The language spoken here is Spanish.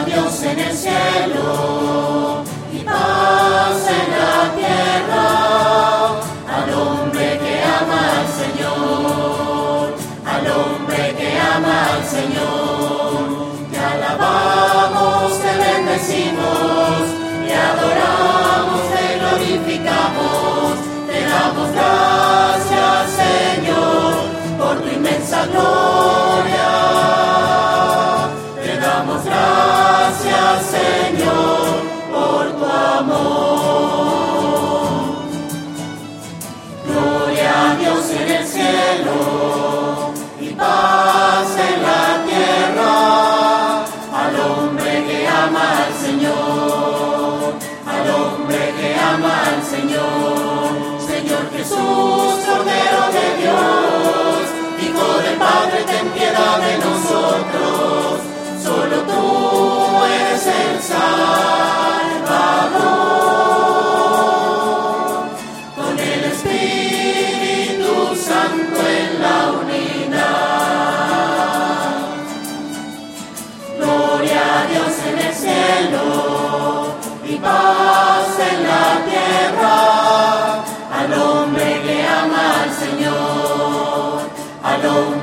Dios en el cielo y paz en la tierra al hombre que ama al Señor, al hombre que ama al Señor. Te alabamos, te bendecimos, te adoramos, te glorificamos, te damos gracias, Señor, por tu inmensa gloria. Te damos gracias, Señor, por tu amor. Gloria a Dios en el cielo y paz en la tierra al hombre que ama al Señor, al hombre que ama al Señor. Señor Jesús, Cordero de Dios, Hijo del Padre, ten piedad de nosotros. Solo tú eres el Salvador, con el Espíritu Santo en la unidad. Gloria a Dios en el cielo y paz en la tierra al hombre que ama al Señor, al hombre